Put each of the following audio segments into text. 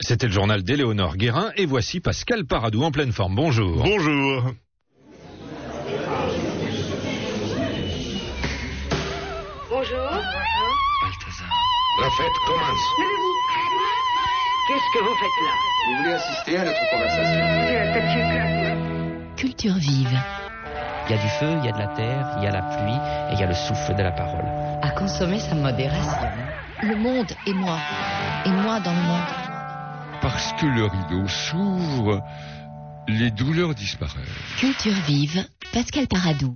C'était le journal d'Éléonore Guérin et voici Pascal Paradou en pleine forme. Bonjour. Bonjour. Bonjour. Balthazar. La fête commence. Levez-vous. Qu'est-ce que vous faites là? Vous voulez assister à notre conversation? J'ai un papier claque. Culture vive. Il y a du feu, il y a de la terre, il y a la pluie et il y a le souffle de la parole. À consommer sa modération. Le monde et moi dans le monde. Parce que le rideau s'ouvre, les douleurs disparaissent. Culture vive, Pascal Paradou.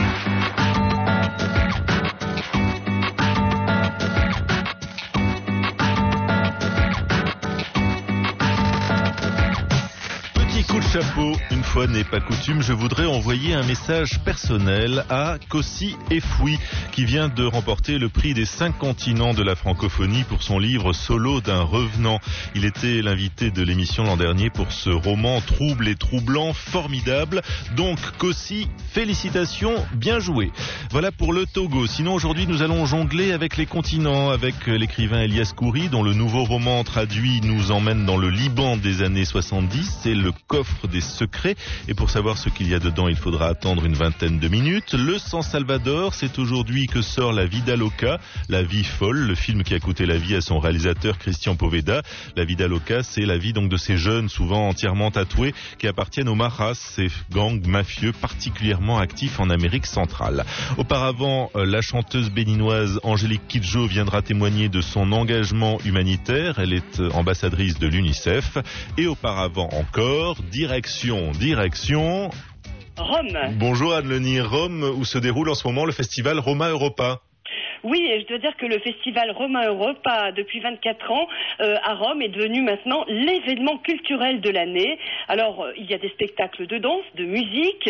Coup de chapeau, une fois n'est pas coutume, je voudrais envoyer un message personnel à Kossi Efoui, qui vient de remporter le prix des 5 continents de la francophonie pour son livre Solo d'un revenant. Il était l'invité de l'émission l'an dernier pour ce roman trouble et troublant, formidable. Donc Kossi, félicitations, bien joué. Voilà pour le Togo. Sinon aujourd'hui nous allons jongler avec les continents, avec l'écrivain Elias Khoury, dont le nouveau roman traduit nous emmène dans le Liban des années 70. C'est le coffre des secrets, et pour savoir ce qu'il y a dedans, il faudra attendre une vingtaine de minutes. Le San Salvador, c'est aujourd'hui que sort La Vida Loca, La Vie Folle, le film qui a coûté la vie à son réalisateur Christian Poveda. La Vida Loca, c'est la vie donc de ces jeunes, souvent entièrement tatoués, qui appartiennent aux Maras, ces gangs mafieux particulièrement actifs en Amérique centrale. Auparavant, la chanteuse béninoise Angélique Kidjo viendra témoigner de son engagement humanitaire. Elle est ambassadrice de l'UNICEF. Et auparavant encore, direction Rome. Bonjour Anne Lenir, Rome, où se déroule en ce moment le festival Roma Europa. Oui, et je dois dire que le festival Roma Europa, depuis 24 ans, à Rome, est devenu maintenant l'événement culturel de l'année. Alors, il y a des spectacles de danse, de musique,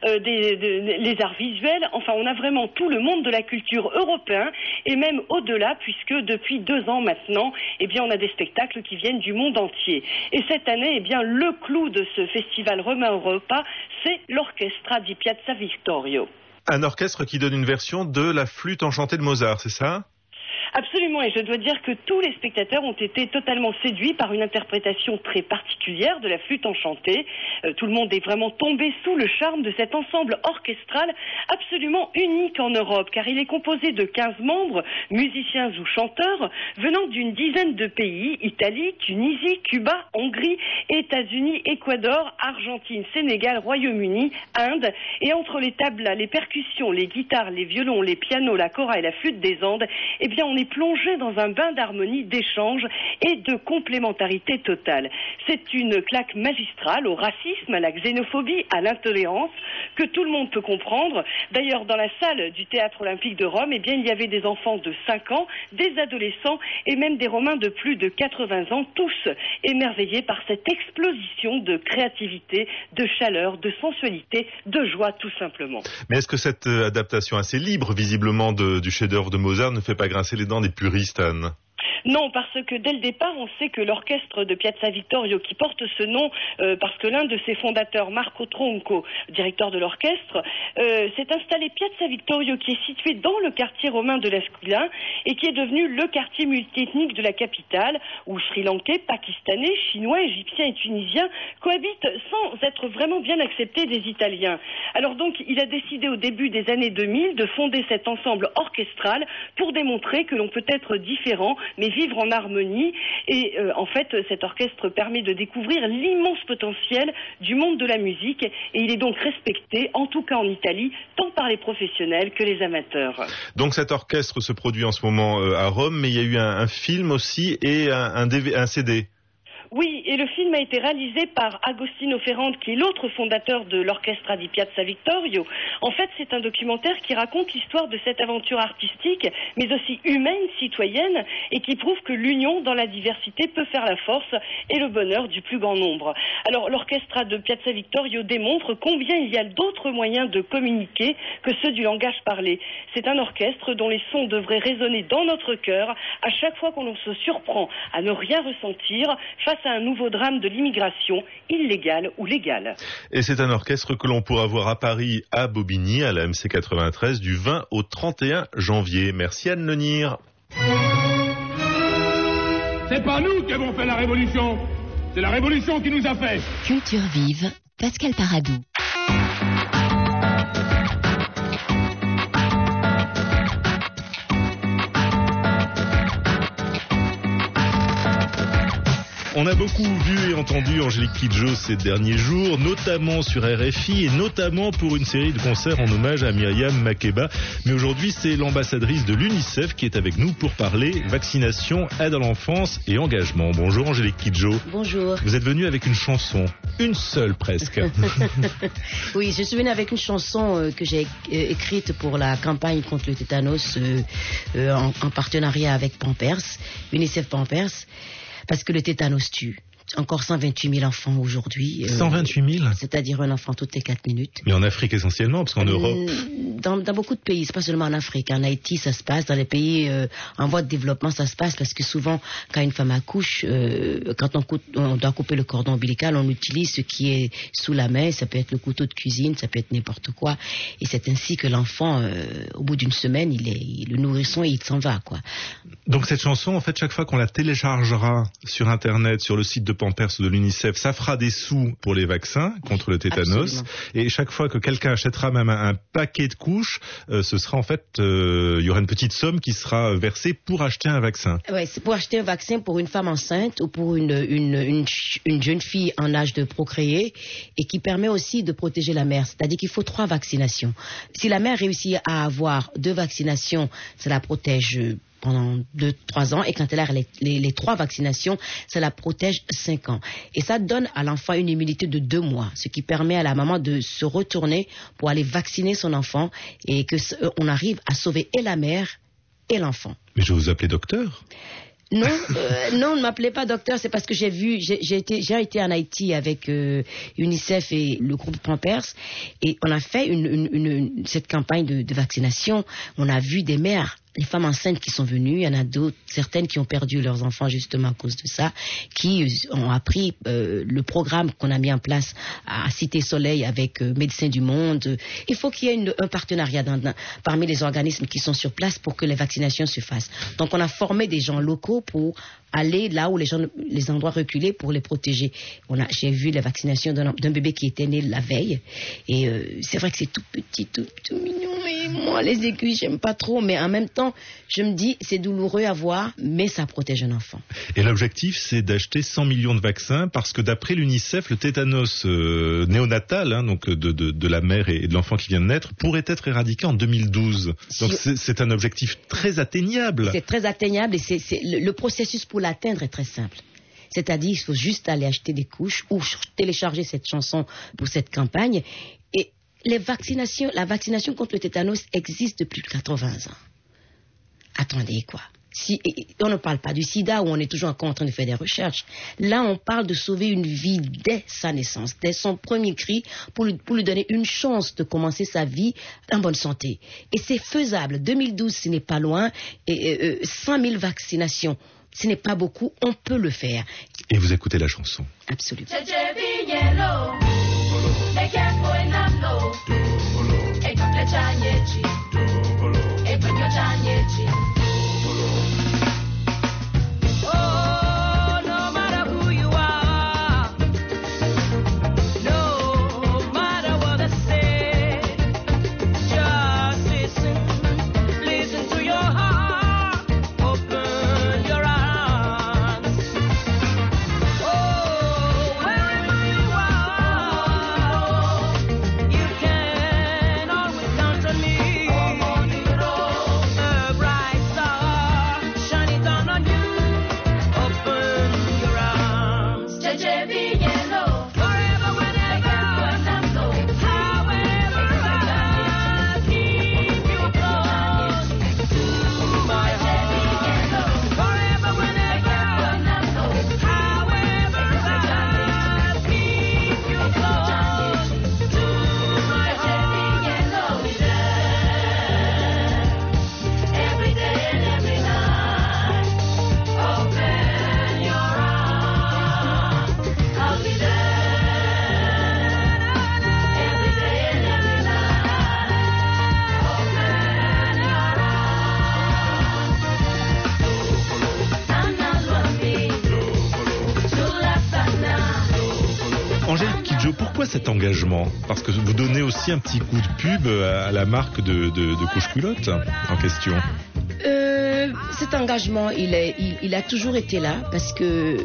les arts visuels. Enfin, on a vraiment tout le monde de la culture européen, et même au-delà, puisque depuis 2 ans maintenant, eh bien, on a des spectacles qui viennent du monde entier. Et cette année, eh bien, le clou de ce festival Roma Europa, c'est l'Orchestra di Piazza Vittorio. Un orchestre qui donne une version de la flûte enchantée de Mozart, c'est ça ? Absolument, et je dois dire que tous les spectateurs ont été totalement séduits par une interprétation très particulière de la flûte enchantée. Tout le monde est vraiment tombé sous le charme de cet ensemble orchestral absolument unique en Europe, car il est composé de 15 membres, musiciens ou chanteurs, venant d'une dizaine de pays: Italie, Tunisie, Cuba, Hongrie, États-Unis, Équateur, Argentine, Sénégal, Royaume-Uni, Inde. Et entre les tablas, les percussions, les guitares, les violons, les pianos, la kora et la flûte des Andes, eh bien, on est plongé dans un bain d'harmonie, d'échange et de complémentarité totale. C'est une claque magistrale au racisme, à la xénophobie, à l'intolérance, que tout le monde peut comprendre. D'ailleurs, dans la salle du Théâtre Olympique de Rome, eh bien, il y avait des enfants de 5 ans, des adolescents et même des Romains de plus de 80 ans, tous émerveillés par cette explosion de créativité, de chaleur, de sensualité, de joie, tout simplement. Mais est-ce que cette adaptation assez libre, visiblement, du chef-d'œuvre de Mozart ne fait pas grincer les dents des puristes, Anne ? Non, parce que dès le départ, on sait que l'orchestre de Piazza Vittorio, qui porte ce nom parce que l'un de ses fondateurs, Marco Tronco, directeur de l'orchestre, s'est installé Piazza Vittorio, qui est situé dans le quartier romain de l'Esquilin et qui est devenu le quartier multiethnique de la capitale, où Sri-Lankais, Pakistanais, Chinois, Égyptiens et Tunisiens cohabitent sans être vraiment bien acceptés des Italiens. Alors donc, il a décidé au début des années 2000 de fonder cet ensemble orchestral pour démontrer que l'on peut être différent, mais vivre en harmonie. Et en fait, cet orchestre permet de découvrir l'immense potentiel du monde de la musique, et il est donc respecté, en tout cas en Italie, tant par les professionnels que les amateurs. Donc cet orchestre se produit en ce moment à Rome, mais il y a eu un film aussi et un CD. Oui, et le film a été réalisé par Agostino Ferrante, qui est l'autre fondateur de l'Orchestra di Piazza Vittorio. En fait, c'est un documentaire qui raconte l'histoire de cette aventure artistique, mais aussi humaine, citoyenne, et qui prouve que l'union dans la diversité peut faire la force et le bonheur du plus grand nombre. Alors, l'Orchestra de Piazza Vittorio démontre combien il y a d'autres moyens de communiquer que ceux du langage parlé. C'est un orchestre dont les sons devraient résonner dans notre cœur à chaque fois qu'on se surprend à ne rien ressentir face à un nouveau drame de l'immigration, illégale ou légale. Et c'est un orchestre que l'on pourra voir à Paris, à Bobigny, à la MC 93, du 20 au 31 janvier. Merci Anne Lenir. C'est pas nous qui avons fait la révolution, C'est la révolution qui nous a fait. Culture vive, Pascal Paradou. On a beaucoup vu et entendu Angélique Kidjo ces derniers jours, notamment sur RFI et notamment pour une série de concerts en hommage à Myriam Makeba. Mais aujourd'hui, c'est l'ambassadrice de l'UNICEF qui est avec nous pour parler vaccination, aide à l'enfance et engagement. Bonjour Angélique Kidjo. Bonjour. Vous êtes venue avec une chanson, une seule presque. Oui, je suis venue avec une chanson que j'ai écrite pour la campagne contre le tétanos en partenariat avec Pampers, UNICEF Pampers. Parce que le tétanos tue. Encore 128 000 enfants aujourd'hui. 128 000 C'est-à-dire un enfant toutes les 4 minutes. Mais en Afrique essentiellement, parce qu'en Europe... Dans beaucoup de pays, c'est pas seulement en Afrique. En Haïti, ça se passe. Dans les pays en voie de développement, ça se passe. Parce que souvent, quand une femme accouche, quand on doit couper le cordon ombilical, on utilise ce qui est sous la main. Ça peut être le couteau de cuisine, ça peut être n'importe quoi. Et c'est ainsi que l'enfant, au bout d'une semaine, le nourrisson, il s'en va, quoi. Donc cette chanson, en fait, chaque fois qu'on la téléchargera sur Internet, sur le site de Pampers ou de l'UNICEF, ça fera des sous pour les vaccins contre le tétanos. Absolument. Et chaque fois que quelqu'un achètera même un paquet de couches, ce sera en fait, il y aura une petite somme qui sera versée pour acheter un vaccin. Ouais, c'est pour acheter un vaccin pour une femme enceinte ou pour une jeune fille en âge de procréer et qui permet aussi de protéger la mère. C'est-à-dire qu'il faut 3 vaccinations. Si la mère réussit à avoir 2 vaccinations, ça la protège pendant 2-3 ans, et quand elle a les 3 vaccinations, ça la protège 5 ans. Et ça donne à l'enfant une immunité de 2 mois, ce qui permet à la maman de se retourner pour aller vacciner son enfant et que on arrive à sauver et la mère et l'enfant. Mais je vais vous appeler docteur. Non, non, ne m'appelez pas docteur, c'est parce que j'ai été en Haïti avec UNICEF et le groupe Pampers, et on a fait cette campagne de vaccination. On a vu des mères, les femmes enceintes qui sont venues, il y en a d'autres, certaines qui ont perdu leurs enfants justement à cause de ça, qui ont appris le programme qu'on a mis en place à Cité Soleil avec Médecins du Monde. Il faut qu'il y ait un partenariat parmi les organismes qui sont sur place pour que les vaccinations se fassent. Donc on a formé des gens locaux pour aller là où les endroits reculés pour les protéger. J'ai vu la vaccination d'un bébé qui était né la veille, et c'est vrai que c'est tout petit, tout mignon, mais moi les aiguilles j'aime pas trop, mais en même temps je me dis c'est douloureux à voir, mais ça protège un enfant. Et l'objectif c'est d'acheter 100 millions de vaccins, parce que d'après l'UNICEF, le tétanos néonatal, donc de la mère et de l'enfant qui vient de naître, pourrait être éradiqué en 2012. Donc c'est un objectif très atteignable. C'est très atteignable, et le processus pour l'atteindre est très simple. C'est-à-dire, il faut juste aller acheter des couches ou télécharger cette chanson pour cette campagne. Et la vaccination contre le tétanos existe depuis 80 ans. Attendez, quoi. On ne parle pas du sida où on est toujours encore en train de faire des recherches. Là, on parle de sauver une vie dès sa naissance, dès son premier cri, pour lui donner une chance de commencer sa vie en bonne santé. Et c'est faisable. 2012, ce n'est pas loin. Et 100 000 vaccinations, ce n'est pas beaucoup. On peut le faire. Et vous écoutez la chanson. Absolument. You can always count on me. Angélique Kidjo, pourquoi cet engagement? Parce que vous donnez aussi un petit coup de pub à la marque de couche-culotte en question. Cet engagement, il a toujours été là parce que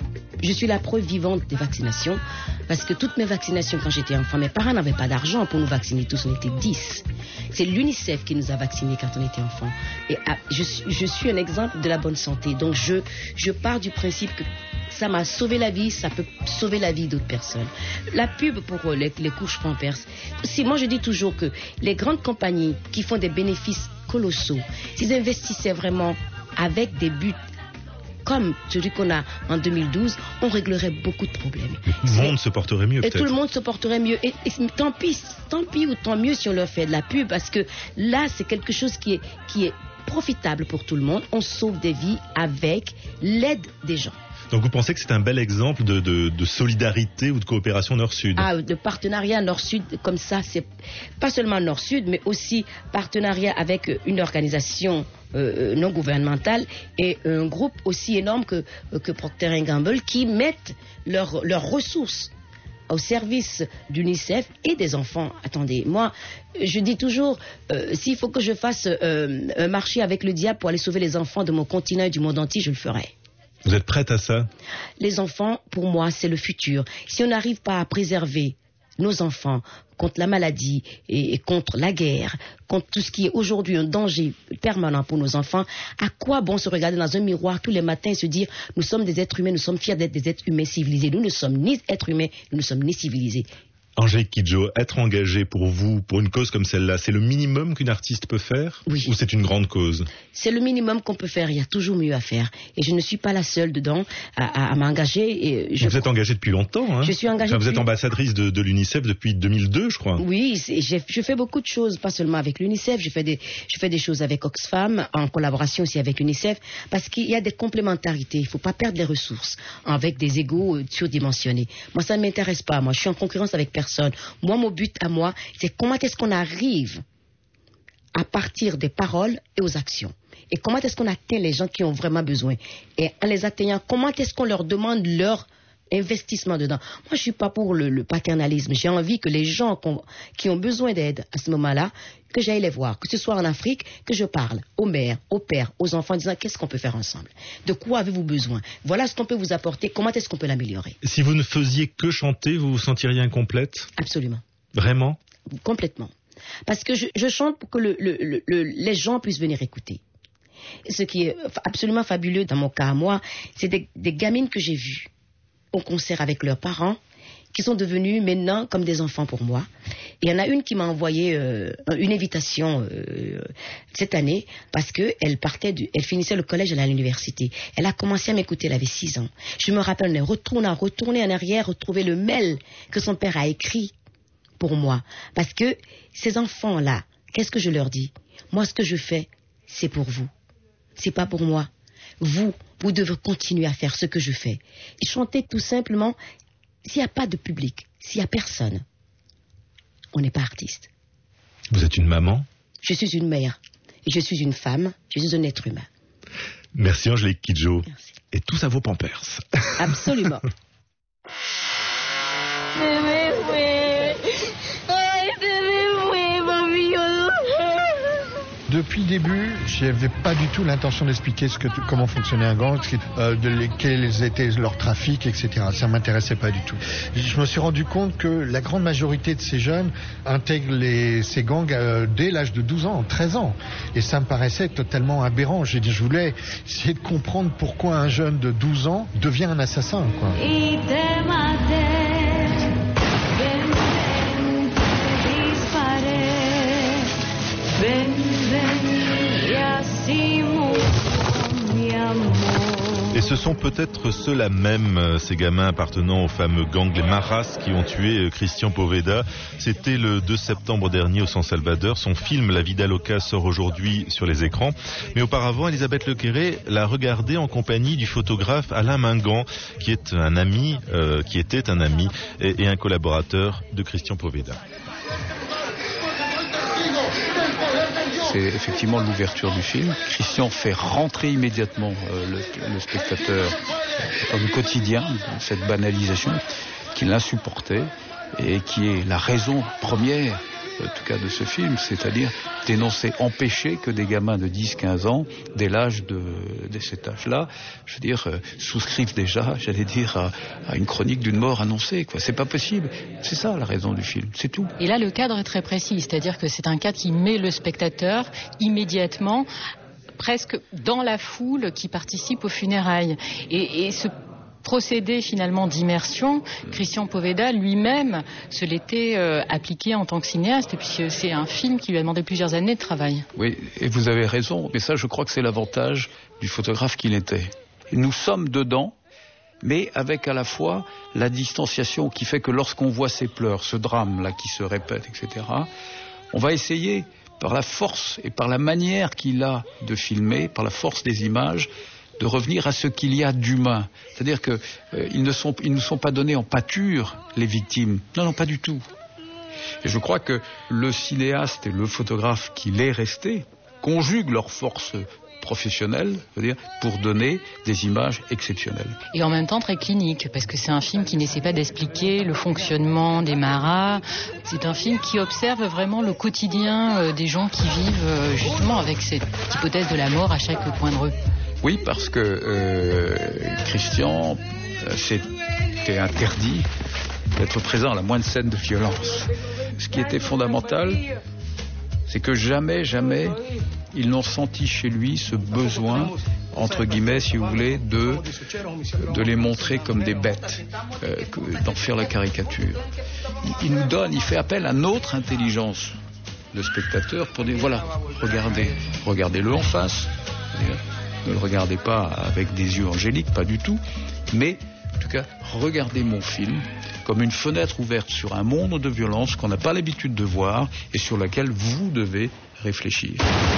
je suis la preuve vivante des vaccinations. Parce que toutes mes vaccinations, quand j'étais enfant, mes parents n'avaient pas d'argent pour nous vacciner tous, on était 10. C'est l'UNICEF qui nous a vaccinés quand on était enfant. Et je suis un exemple de la bonne santé. Donc je pars du principe que ça m'a sauvé la vie, ça peut sauver la vie d'autres personnes. La pub pour les couches Pampers. Moi je dis toujours que les grandes compagnies qui font des bénéfices colossaux, s'ils investissaient vraiment avec des buts comme celui qu'on a en 2012, on réglerait beaucoup de problèmes. Le monde se porterait mieux, peut-être. Et tout le monde se porterait mieux. Et tant pis ou tant mieux si on leur fait de la pub, parce que là, c'est quelque chose qui est profitable pour tout le monde. On sauve des vies avec l'aide des gens. Donc vous pensez que c'est un bel exemple de solidarité ou de coopération Nord-Sud? De partenariat Nord-Sud, comme ça, c'est pas seulement Nord-Sud, mais aussi partenariat avec une organisation non gouvernementale et un groupe aussi énorme que Procter & Gamble qui mettent leurs ressources au service d'UNICEF et des enfants. Attendez, moi, je dis toujours, s'il faut que je fasse un marché avec le diable pour aller sauver les enfants de mon continent et du monde entier, je le ferai. Vous êtes prête à ça? Les enfants, pour moi, c'est le futur. Si on n'arrive pas à préserver nos enfants contre la maladie et contre la guerre, contre tout ce qui est aujourd'hui un danger permanent pour nos enfants, à quoi bon se regarder dans un miroir tous les matins et se dire nous sommes des êtres humains, nous sommes fiers d'être des êtres humains civilisés. Nous ne sommes ni êtres humains, nous ne sommes ni civilisés. Angélique Kidjo, être engagé pour vous, pour une cause comme celle-là, c'est le minimum qu'une artiste peut faire? Oui. Ou c'est une grande cause? C'est le minimum qu'on peut faire, il y a toujours mieux à faire. Et je ne suis pas la seule dedans à m'engager. Vous êtes engagée depuis longtemps, hein? Je suis engagée Vous êtes ambassadrice de l'UNICEF depuis 2002, je crois. Oui, je fais beaucoup de choses, pas seulement avec l'UNICEF, je fais des choses avec Oxfam, en collaboration aussi avec l'UNICEF, parce qu'il y a des complémentarités, il ne faut pas perdre les ressources avec des égos surdimensionnés. Moi, ça ne m'intéresse pas, moi, je suis en concurrence avec personne. Moi, mon but à moi, c'est comment est-ce qu'on arrive à partir des paroles et aux actions. Et comment est-ce qu'on atteint les gens qui ont vraiment besoin. Et en les atteignant, comment est-ce qu'on leur demande leur investissement dedans. Moi, je ne suis pas pour le paternalisme. J'ai envie que les gens qui ont besoin d'aide à ce moment-là, que j'aille les voir, que ce soit en Afrique, que je parle aux mères, aux pères, aux enfants, en disant qu'est-ce qu'on peut faire ensemble? De quoi avez-vous besoin? Voilà ce qu'on peut vous apporter. Comment est-ce qu'on peut l'améliorer? Si vous ne faisiez que chanter, vous vous sentiriez incomplète? Absolument. Vraiment? Complètement. Parce que je chante pour que les gens puissent venir écouter. Ce qui est absolument fabuleux dans mon cas à moi, c'est des gamines que j'ai vues au concert avec leurs parents, qui sont devenus maintenant comme des enfants pour moi. Et il y en a une qui m'a envoyé une invitation cette année parce que elle finissait le collège, elle allait à l'université. Elle a commencé à m'écouter, elle avait 6 ans. Je me rappelle, elle retourner en arrière, retrouver le mail que son père a écrit pour moi. Parce que ces enfants-là, qu'est-ce que je leur dis? Moi, ce que je fais, c'est pour vous. C'est pas pour moi. Vous devez continuer à faire ce que je fais. Et chanter tout simplement, s'il n'y a pas de public, s'il n'y a personne, on n'est pas artiste. Vous êtes une maman? Je suis une mère. Et je suis une femme. Je suis un être humain. Merci Angélique Kidjo. Merci. Et tout ça vaut Pampers. Absolument. Depuis le début, je n'avais pas du tout l'intention d'expliquer comment fonctionnait un gang, quels étaient leurs trafics, etc. Ça ne m'intéressait pas du tout. Je me suis rendu compte que la grande majorité de ces jeunes intègrent ces gangs dès l'âge de 12 ans, 13 ans. Et ça me paraissait totalement aberrant. Je voulais essayer de comprendre pourquoi un jeune de 12 ans devient un assassin, quoi. Et ce sont peut-être ceux-là même, ces gamins appartenant au fameux gang Les Maras qui ont tué Christian Poveda. C'était le 2 septembre dernier au San Salvador. Son film La Vida Loca sort aujourd'hui sur les écrans. Mais auparavant, Elisabeth Lequéré l'a regardé en compagnie du photographe Alain Mingan, qui était un ami et un collaborateur de Christian Poveda. C'est effectivement l'ouverture du film. Christian fait rentrer immédiatement le spectateur dans le quotidien, cette banalisation. qui l'insupportait et qui est la raison première, en tout cas de ce film, c'est-à-dire dénoncer, empêcher que des gamins de 10-15 ans, dès cet âge-là, je veux dire, souscrivent déjà, j'allais dire, à une chronique d'une mort annoncée, quoi. C'est pas possible. C'est ça la raison du film, c'est tout. Et là, le cadre est très précis, c'est-à-dire que c'est un cadre qui met le spectateur immédiatement, presque dans la foule qui participe aux funérailles. Et ce procédé finalement d'immersion, Christian Poveda lui-même se l'était appliqué en tant que cinéaste, puisque c'est un film qui lui a demandé plusieurs années de travail. Oui, et vous avez raison, mais ça je crois que c'est l'avantage du photographe qu'il était. Nous sommes dedans, mais avec à la fois la distanciation qui fait que lorsqu'on voit ces pleurs, ce drame-là qui se répète, etc., on va essayer, par la force et par la manière qu'il a de filmer, par la force des images, de revenir à ce qu'il y a d'humain. C'est-à-dire qu'ils ne nous sont pas donnés en pâture, les victimes. Non, pas du tout. Et je crois que le cinéaste et le photographe qu'il est resté conjuguent leurs forces professionnelles, pour donner des images exceptionnelles. Et en même temps très clinique, parce que c'est un film qui n'essaie pas d'expliquer le fonctionnement des maras. C'est un film qui observe vraiment le quotidien des gens qui vivent justement avec cette hypothèse de la mort à chaque coin de rue. Oui, parce que Christian s'était interdit d'être présent à la moindre scène de violence. Ce qui était fondamental, c'est que jamais, ils n'ont senti chez lui ce besoin, entre guillemets, si vous voulez, de les montrer comme des bêtes, d'en faire la caricature. Il fait appel à notre intelligence de spectateur pour dire, voilà, regardez-le en face. Ne le regardez pas avec des yeux angéliques, pas du tout, mais en tout cas, regardez mon film comme une fenêtre ouverte sur un monde de violence qu'on n'a pas l'habitude de voir et sur laquelle vous devez réfléchir.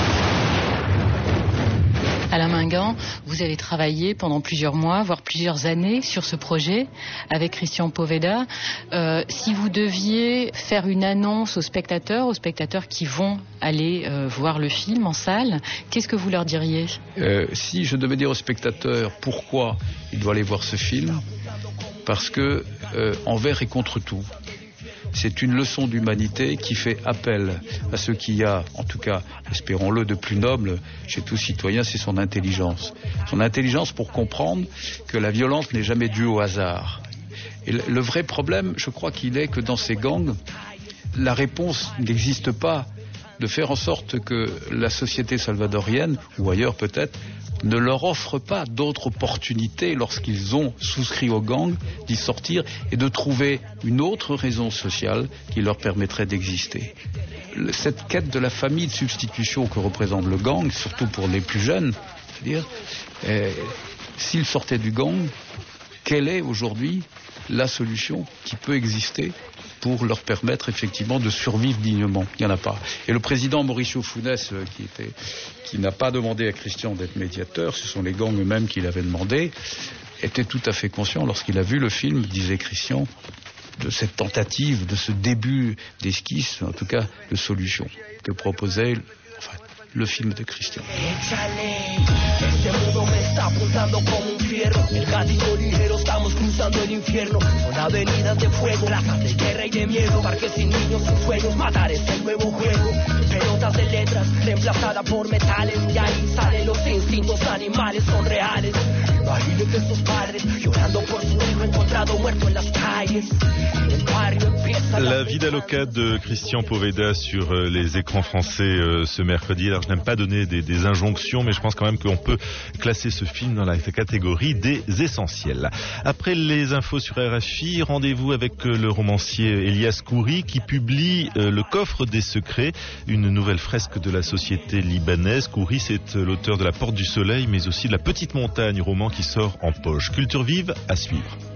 Alain Mingan, vous avez travaillé pendant plusieurs mois, voire plusieurs années sur ce projet avec Christian Poveda. Si vous deviez faire une annonce aux spectateurs qui vont aller voir le film en salle, qu'est-ce que vous leur diriez ? Si je devais dire aux spectateurs pourquoi ils doivent aller voir ce film, parce que envers et contre tout. C'est une leçon d'humanité qui fait appel à ce qu'il y a, en tout cas, espérons-le, de plus noble chez tout citoyen, c'est son intelligence. Son intelligence pour comprendre que la violence n'est jamais due au hasard. Et le vrai problème, je crois qu'il est que dans ces gangs, la réponse n'existe pas de faire en sorte que la société salvadorienne, ou ailleurs peut-être, ne leur offre pas d'autres opportunités lorsqu'ils ont souscrit au gang d'y sortir et de trouver une autre raison sociale qui leur permettrait d'exister. Cette quête de la famille de substitution que représente le gang, surtout pour les plus jeunes, c'est-à-dire, s'ils sortaient du gang, quelle est aujourd'hui la solution qui peut exister pour leur permettre effectivement de survivre dignement? Il n'y en a pas. Et le président Mauricio Funes, qui n'a pas demandé à Christian d'être médiateur, ce sont les gangs eux-mêmes qui l'avaient demandé, était tout à fait conscient lorsqu'il a vu le film, disait Christian, de cette tentative, de ce début d'esquisse, en tout cas de solution que proposait le film de Christian. El gatito ligero, estamos cruzando el infierno. Son avenidas de fuego, plazas de guerra y de miedo. Parques sin niños, sin sueños, matar es el nuevo juego. Pelotas de letras, reemplazadas por metales. Y ahí salen los instintos animales, son reales. Imagínate esos padres llorando por su hijo encontrado muerto en las calles. El barrio empieza. La vida loca de Christian Poveda sur les écrans français ce mercredi. Alors je n'aime pas donner des injonctions, mais je pense quand même qu'on peut classer ce film dans la catégorie des essentiels. Après les infos sur RFI, rendez-vous avec le romancier Elias Khoury qui publie Le coffre des secrets, une nouvelle fresque de la société libanaise. Khoury, c'est l'auteur de La Porte du Soleil, mais aussi de La Petite Montagne, roman qui sort en poche. Culture vive à suivre.